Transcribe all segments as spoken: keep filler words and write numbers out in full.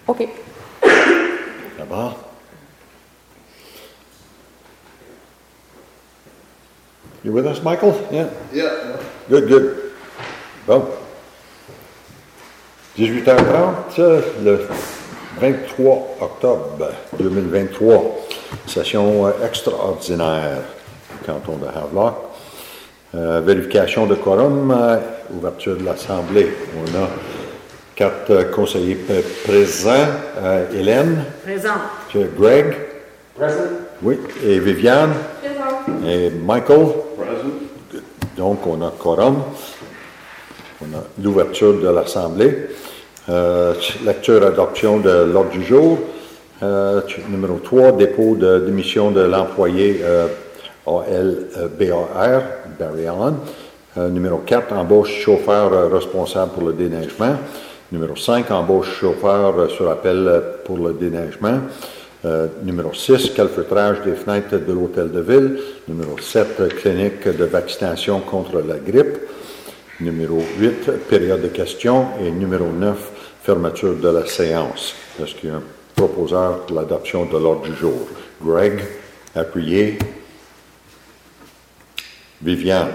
OK. D'abord. You with us, Michael? Yeah? Yeah. Good, good. Bon. dix-huit heures trente, le vingt-trois octobre deux mille vingt-trois. Session extraordinaire du canton de Havelock. Euh, vérification de quorum, euh, ouverture de l'Assemblée. On a quatre euh, conseillers p- présents. Euh, Hélène. Présente. Greg. Present. Oui. Et Viviane. Présente. Et Michael. Present. Donc, on a quorum. On a l'ouverture de l'Assemblée. Euh, lecture adoption de l'ordre du jour. Euh, numéro trois, dépôt de démission de l'employé euh, A L B A R, Barry Allen. Euh, numéro quatre, embauche chauffeur euh, responsable pour le déneigement. Numéro cinq, embauche chauffeur euh, sur appel euh, pour le déneigement. Euh, numéro six, calfeutrage des fenêtres de l'hôtel de ville. Numéro sept, euh, clinique de vaccination contre la grippe. Numéro huit, période de questions. Et numéro neuf, fermeture de la séance. Est-ce qu'il y a un proposeur pour l'adoption de l'ordre du jour? Greg, appuyé. Viviane.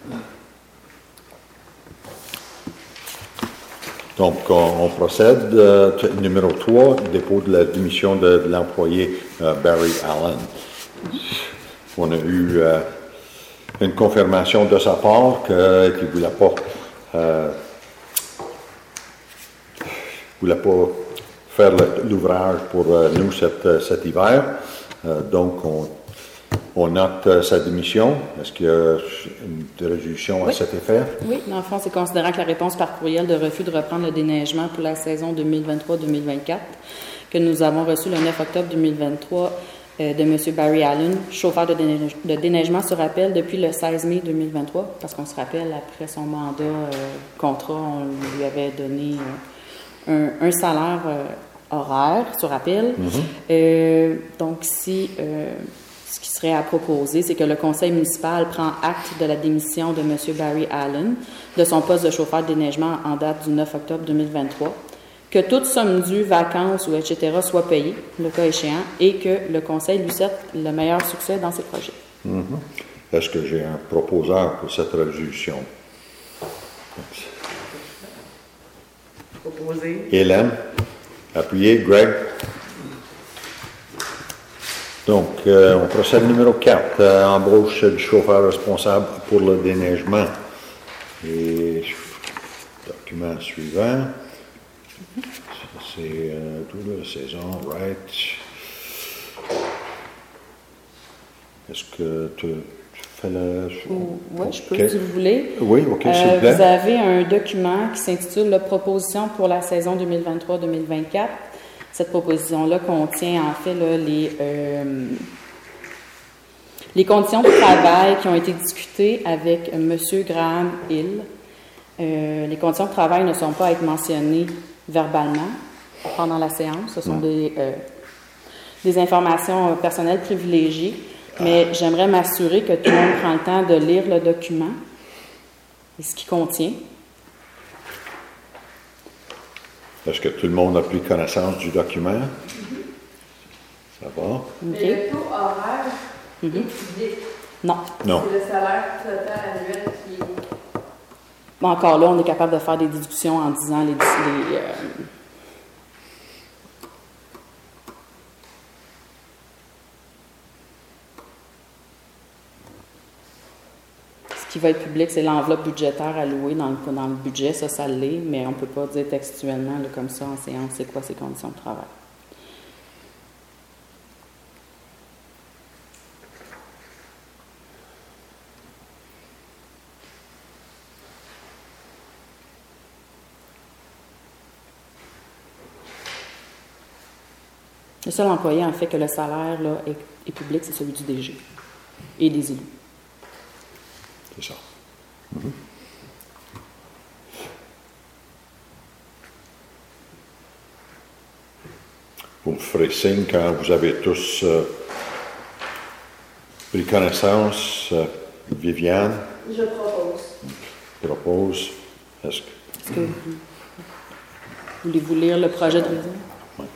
Donc, on, on procède. Euh, numéro trois, dépôt de la démission de, de l'employé euh, Barry Allen. On a eu euh, une confirmation de sa part que, qu'il ne voulait pas, euh, voulait pas faire le, l'ouvrage pour euh, nous cet, cet hiver. Euh, donc, on, on note euh, sa démission. Est-ce qu'il y a une résolution Oui. à cet effet? Oui, dans le fond, c'est considérant que la réponse par courriel de refus de reprendre le déneigement pour la saison deux mille vingt-trois deux mille vingt-quatre que nous avons reçu le neuf octobre deux mille vingt-trois euh, de M. Barry Allen, chauffeur de, déneige- de déneigement sur appel depuis le seize mai deux mille vingt-trois, parce qu'on se rappelle, après son mandat euh, contrat, on lui avait donné euh, un, un salaire euh, horaire sur appel. Mm-hmm. Euh, donc, si... Euh, ce qui serait à proposer, c'est que le conseil municipal prend acte de la démission de M. Barry Allen de son poste de chauffeur de déneigement en date du neuf octobre deux mille vingt-trois, que toute somme due, vacances ou et cetera soit payée, le cas échéant, et que le conseil lui souhaite le meilleur succès dans ses projets. Mm-hmm. Est-ce que j'ai un proposeur pour cette résolution? Proposé. Hélène, appuyé. Greg. Donc, euh, on procède numéro quatre, euh, embauche du chauffeur responsable pour le déneigement. Et document suivant. Ça, c'est euh, tout la saison, right? Est-ce que tu, tu fais le... Oui, je peux, Okay. si vous voulez. Oui, OK, s'il Euh, vous plaît. vous avez un document qui s'intitule « La proposition pour la saison deux mille vingt-trois deux mille vingt-quatre ». Cette proposition-là contient en fait là, les, euh, les conditions de travail qui ont été discutées avec M. Graham Hill. Euh, les conditions de travail ne sont pas à être mentionnées verbalement pendant la séance. Ce sont des, euh, des informations personnelles privilégiées, mais j'aimerais m'assurer que tout le monde prend le temps de lire le document et ce qu'il contient. Est-ce que tout le monde a pris connaissance du document? Ça va? OK? Mais le taux horaire Mhm. est public. Non. Non. C'est le salaire total annuel qui est... Bon, encore là, on est capable de faire des déductions en disant les... les, euh, Ce qui va être public, c'est l'enveloppe budgétaire allouée dans le, dans le budget. Ça, ça l'est, mais on ne peut pas dire textuellement, là, comme ça, en séance, c'est quoi ces conditions de travail. Le seul employé, en fait, que le salaire là, est, est public, c'est celui du D G et des élus. C'est ça. Mm-hmm. Vous me ferez signe quand vous avez tous euh, pris connaissance. Euh, Viviane Je propose. propose. Est-ce que... Est-ce que vous voulez-vous lire le projet de révision? Oui.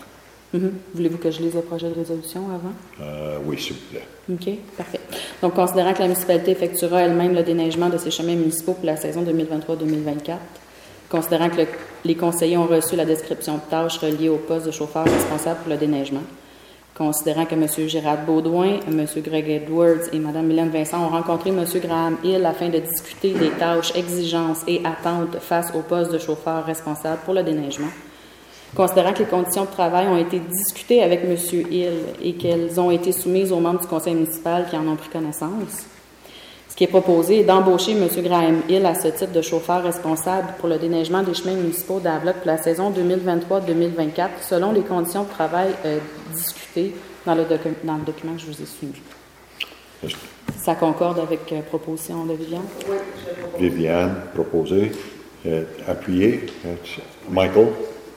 Mm-hmm. Voulez-vous que je lise le projet de résolution avant? Euh, oui, s'il vous plaît. OK, parfait. Donc, considérant que la municipalité effectuera elle-même le déneigement de ses chemins municipaux pour la saison deux mille vingt-trois deux mille vingt-quatre, considérant que le, les conseillers ont reçu la description de tâches reliées au poste de chauffeur responsable pour le déneigement, considérant que M. Gérard Baudouin, M. Greg Edwards et Mme Mylène Vincent ont rencontré M. Graham Hill afin de discuter des tâches, exigences et attentes face au poste de chauffeur responsable pour le déneigement, considérant que les conditions de travail ont été discutées avec M. Hill et qu'elles ont été soumises aux membres du conseil municipal qui en ont pris connaissance. Ce qui est proposé est d'embaucher M. Graham Hill à ce titre de chauffeur responsable pour le déneigement des chemins municipaux d'Avloc pour la saison deux mille vingt-trois deux mille vingt-quatre selon les conditions de travail euh, discutées dans le, docu- dans le document que je vous ai soumis. Ça concorde avec la euh, proposition de Viviane? Oui, je propose. Viviane, proposé, euh, appuyé. Euh, Michael?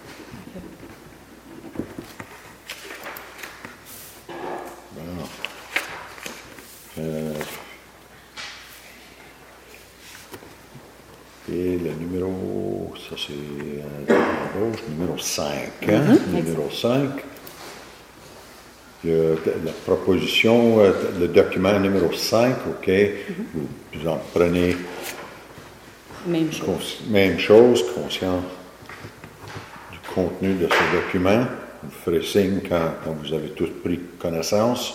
Bon. Euh, et le numéro, ça c'est euh, à gauche, numéro cinq. Hein? Mm-hmm. Numéro cinq. Le, la proposition, euh, le document numéro cinq, OK, mm-hmm. vous, vous en prenez Même chose. cons- même chose, conscient du contenu de ce document. Vous ferez signe quand, quand vous avez tous pris connaissance.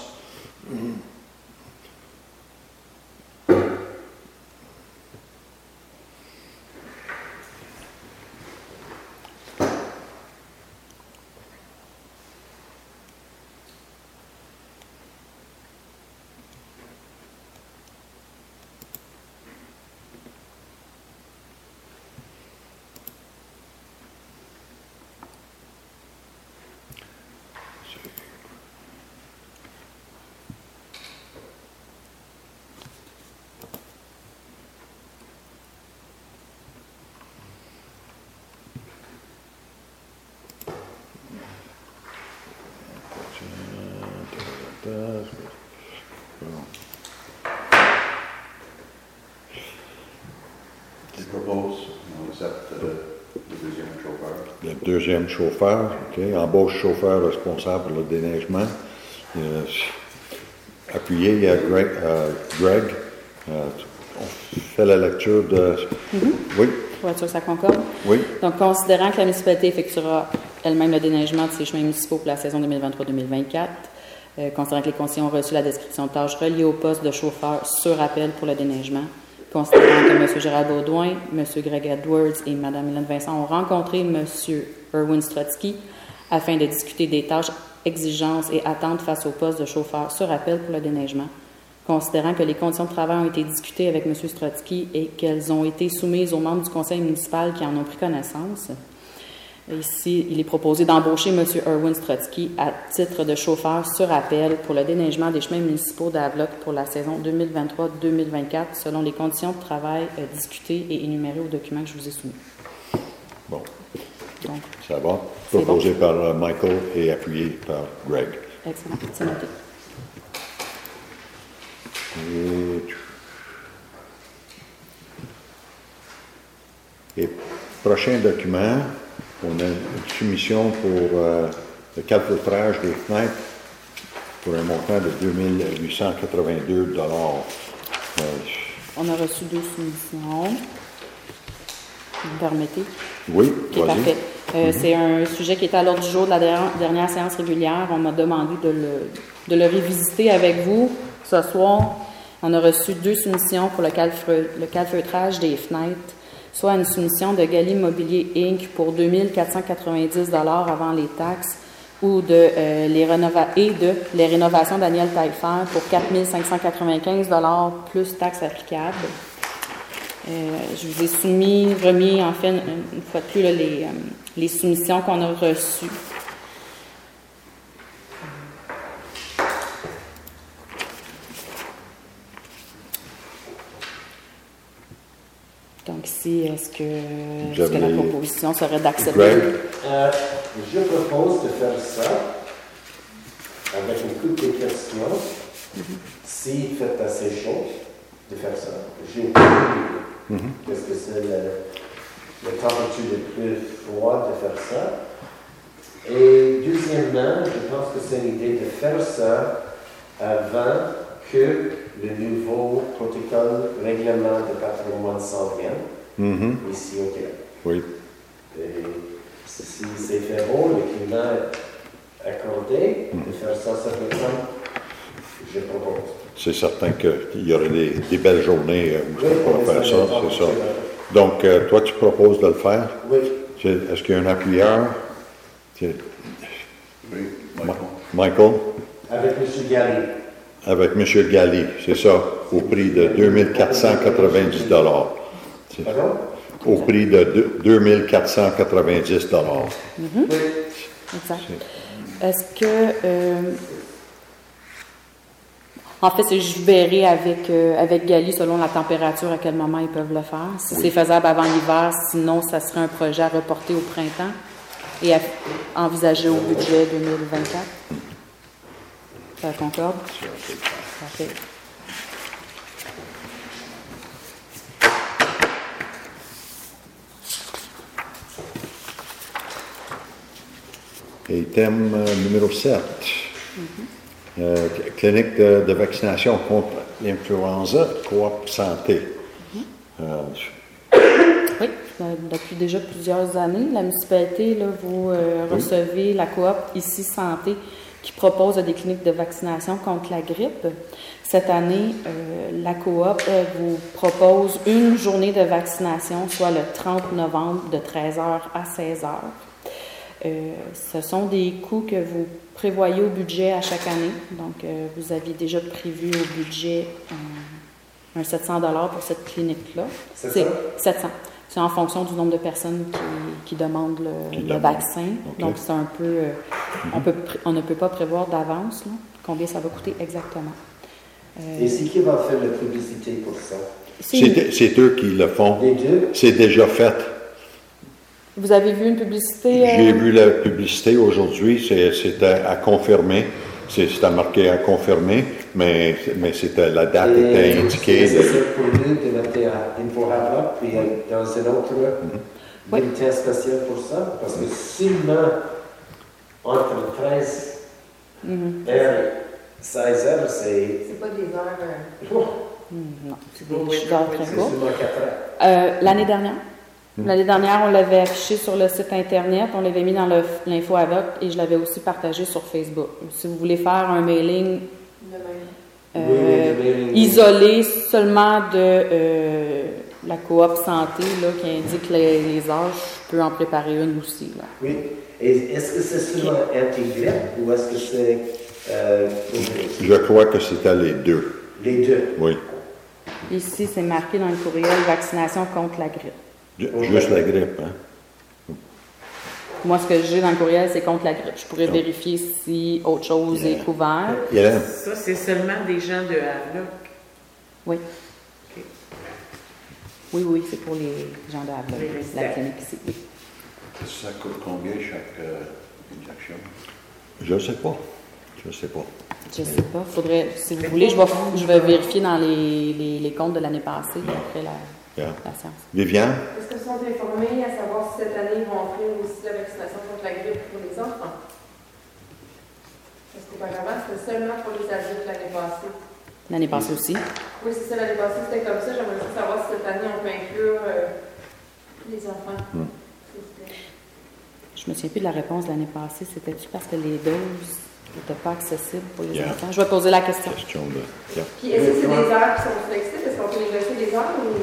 Je propose qu'on accepte euh, le deuxième chauffeur. Le deuxième chauffeur, OK, embauche chauffeur responsable pour le déneigement. Euh, appuyé à Greg. Euh, Greg. Euh, on fait la lecture de... Mm-hmm. Oui, Pour être sûr que ça concorde. oui. Donc, considérant que la municipalité effectuera elle-même le déneigement de ses chemins municipaux pour la saison deux mille vingt-trois deux mille vingt-quatre, euh, considérant que les conseillers ont reçu la description de tâches reliées au poste de chauffeur sur appel pour le déneigement, considérant que M. Gérard Baudouin, M. Greg Edwards et Mme Mylène Vincent ont rencontré M. Erwin Strotsky afin de discuter des tâches, exigences et attentes face au poste de chauffeur sur appel pour le déneigement, considérant que les conditions de travail ont été discutées avec M. Strotsky et qu'elles ont été soumises aux membres du conseil municipal qui en ont pris connaissance. Ici, il est proposé d'embaucher M. Erwin Strotsky à titre de chauffeur sur appel pour le déneigement des chemins municipaux d'Avloc pour la saison deux mille vingt-trois deux mille vingt-quatre selon les conditions de travail euh, discutées et énumérées au document que je vous ai soumis. Bon, Donc, ça va. C'est Proposé par euh, Michael et appuyé par Greg. excellent, c'est noté. Et, et prochain document, on a une soumission pour euh, le calfeutrage des fenêtres pour un montant de deux mille huit cent quatre-vingt-deux dollars. Euh, On a reçu deux soumissions. Vous me permettez? oui, Ok, vas-y. parfait. Euh, mm-hmm. C'est un sujet qui est à l'ordre du jour de la dernière, dernière séance régulière. On m'a demandé de le, de le revisiter avec vous ce soir. On a reçu deux soumissions pour le, calfeu, le calfeutrage des fenêtres, soit une soumission de Gali Mobilier Incorporé pour deux mille quatre cent quatre-vingt-dix dollars avant les taxes ou de, euh, les rénova- et de les rénovations Daniel Taillefer pour quatre mille cinq cent quatre-vingt-quinze dollars plus taxes applicables. Euh, je vous ai soumis, remis en fait une, une fois de plus là, les, euh, les soumissions qu'on a reçues. Donc ici, est-ce que, est-ce que la proposition serait d'accepter? Euh, je propose de faire ça avec une couple de questions. Mm-hmm. Si vous faites assez chaud, de faire ça. J'ai oublié. Mm-hmm. Qu'est-ce que c'est le, la température la plus froide de faire ça? Et deuxièmement, je pense que c'est une idée de faire ça avant que le nouveau protocole, règlement de patrimoine s'en vienne Mhm. ici au Québec. Oui. Et si c'est fait bon, le climat accordé, de faire ça sur le temps, je propose. C'est certain qu'il y aurait des, des belles journées euh, où Oui, on on peut faire essaie ça, de c'est ça. faire Donc, euh, toi, tu proposes de le faire? Oui. C'est- Est-ce qu'il y a un appuyeur? C'est- Oui, Ma- Michael? Avec M. Galli. Avec M. Galli, c'est ça, au prix de deux mille quatre cent quatre-vingt-dix dollars. C'est- Pardon? Au prix de deux- deux mille quatre cent quatre-vingt-dix dollars. Oui. Exact. Est-ce que... euh, en fait, c'est- je verrai avec, euh, avec Gali, selon la température, à quel moment ils peuvent le faire. Si c'est faisable avant l'hiver, sinon, ça serait un projet à reporter au printemps et à envisager au budget deux mille vingt-quatre. Ça concorde? Parfait. Et thème euh, numéro sept. Euh, clinique de, de vaccination contre l'influenza, coop santé. Euh, Oui, euh, depuis déjà plusieurs années, la municipalité, là, vous euh, Oui. recevez la coop ici Santé qui propose des cliniques de vaccination contre la grippe. Cette année, euh, la coop euh, vous propose une journée de vaccination, soit le trente novembre de treize heures à seize heures. Euh, ce sont des coûts que vous prévoyez au budget à chaque année. Donc, euh, vous aviez déjà prévu au budget euh, un sept cents dollars pour cette clinique-là. sept cents? C'est sept cents. C'est en fonction du nombre de personnes qui, qui demandent le, Qui le demandent. vaccin. Ok. Donc, c'est un peu... euh, on, peut, pré- on ne peut pas prévoir d'avance là, combien ça va coûter exactement. Euh, Et c'est qui va faire la publicité pour ça? c'est- C'est c'est eux qui le font. Les deux? C'est déjà fait. vous avez vu une publicité? euh, J'ai vu la publicité aujourd'hui, c'est- c'était à confirmer. C'est- C'était marqué à confirmer, mais, mais c'était la date était Et indiquée. C'est de- nécessaire pour nous de mettre à Info-Hub, puis dans un autre Oui. bulletin spécial pour ça, parce que seulement entre treize mhm. heures et seize heures, c'est C'est pas des heures. euh, Hmm, non, c'est Oui, des oui, heures oui, très c'est courtes. seulement quatre heures. Euh, L'année dernière, l'année dernière, on l'avait affiché sur le site Internet, on l'avait mis dans le- l'info avec et je l'avais aussi partagé sur Facebook. Si vous voulez faire un mailing de même. euh, Oui, oui, le mailing. isolé seulement de euh, la coop santé là, qui indique les, les âges, je peux en préparer une aussi. Là. Oui. Et est-ce que c'est seulement intégré ou est-ce que c'est euh, pour Je crois que c'était les deux. les deux? Oui. Ici, c'est marqué dans le courriel vaccination contre la grippe. Ju- Juste la grippe. Hein? Moi, ce que j'ai dans le courriel, c'est contre la grippe. Je pourrais Non. vérifier si autre chose Yeah. est couvert. Hélène? Ça, c'est seulement des gens de Havelock. Oui. OK. Oui, oui, c'est pour les gens de Havelock, Les la résidents. clinique ici. Oui. Ça coûte combien chaque euh, injection? Je ne sais pas. Je ne sais pas. Je sais pas. Faudrait, si vous voulez, je vais, je vais vérifier dans les, les, les comptes de l'année passée, après la, Yeah. la séance. Viviane? Est-ce que sont informés à savoir si cette année ils vont offrir aussi la vaccination contre la grippe pour les enfants? Parce qu'auparavant, c'était seulement pour les adultes l'année passée. L'année passée aussi. Oui, c'est ça, l'année passée, c'était comme ça. J'aimerais juste savoir si cette année, on peut inclure euh, les enfants. Hmm. S'il vous plaît. Je me souviens plus de la réponse de l'année passée. C'était-tu parce que les doses n'étaient pas accessibles pour les Yeah. enfants? Je vais poser la question. Question de. Yeah. Puis, est-ce que c'est des heures qui sont flexibles? Est-ce qu'on peut négocier des heures ou...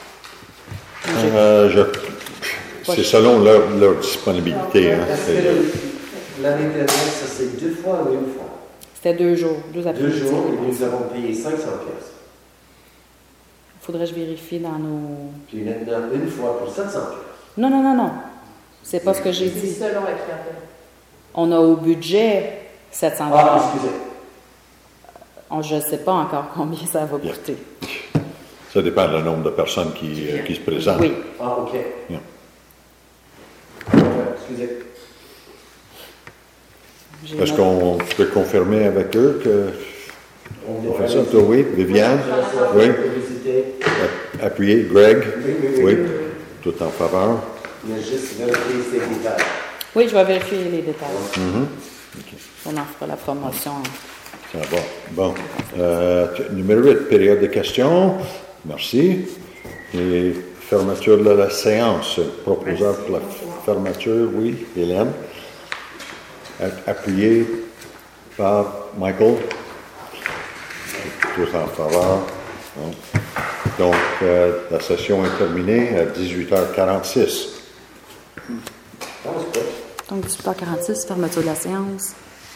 Euh, je- C'est selon leur, leur disponibilité. Hein? Est-ce C'est- que l'année dernière, ça c'est deux fois ou une fois? C'était deux jours, deux Deux après-midi. jours, et nous avons payé cinq cents pièces. Faudrait que je vérifie dans nos... Puis maintenant, une fois pour sept cents pièces. Non, non, non, non. C'est pas ce que j'ai C'est dit. selon la clientèle. On a au budget sept cents Ah, dollars. excusez. On- Je ne sais pas encore combien ça va Yeah. coûter. Ça dépend du nombre de personnes qui, euh, qui se présentent. Oui. Ah, OK. Yeah. Euh, Excusez. J'ai Est-ce noté. qu'on peut confirmer avec eux que On on fait ça? Toi, oui. Viviane? Oui. Publicité. Appuyé. Greg? Oui, oui, oui. Oui. Tout en faveur. Il y a juste vérifier ces détails. Oui, je vais vérifier les détails. Mhm. OK. On en fera la promotion. Ça va. Bon. Euh, numéro huit, période de questions. Merci. Et fermeture de la séance. Proposeur pour la fermeture, oui, Hélène. Appuyé par Michael. Tous en faveur. Bon. Donc, euh, la session est terminée à dix-huit heures quarante-six. Donc, dix-huit heures quarante-six, fermeture de la séance.